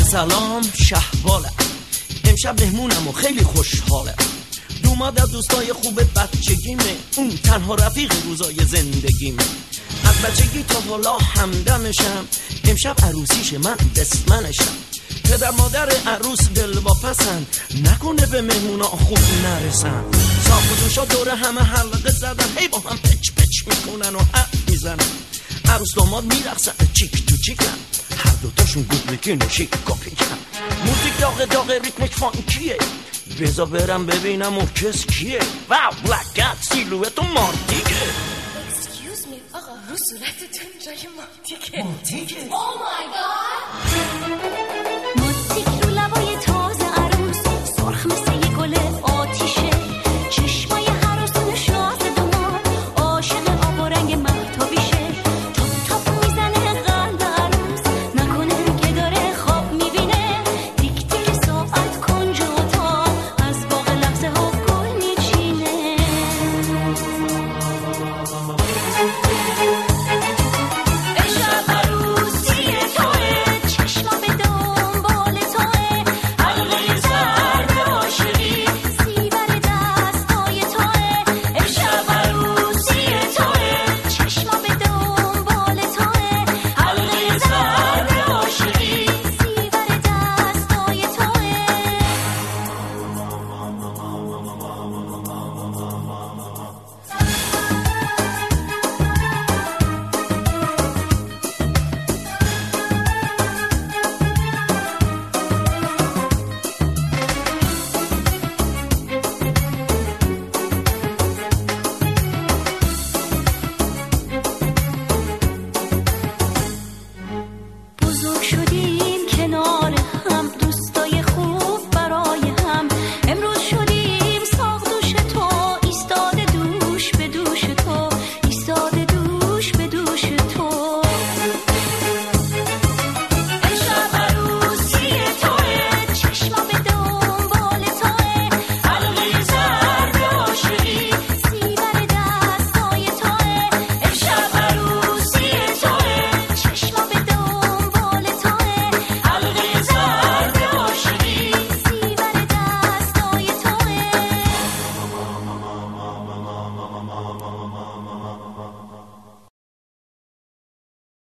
سلام شهبالم، امشب مهمونم و خیلی خوشحالم. دوماد از دوستای خوب بچگیمه، اون تنها رفیق روزای زندگیمه. از بچگی تا حالا همدمشم، امشب عروسیشه من بسمنشم. پدر مادر عروس دلواپسن، نکنه به مهمونا خوب نرسن. صاحب و دوشا دور همه حلقه زدن، هی با هم پچ پچ میکنن و حرف میزنن. عروس داماد میرقصن چیک تو چیکن، هر دوتاشون گود میکنه شیک کاپیکن. موزیک داغ داغ ریتمش فانکیه، بذار برم ببینم اون کس کیه. واو بلک کت سیلویت و مارتیکه. Excuse me آقا، رو صورتتون جای مارتیکه. مارتیکه؟ Oh my god.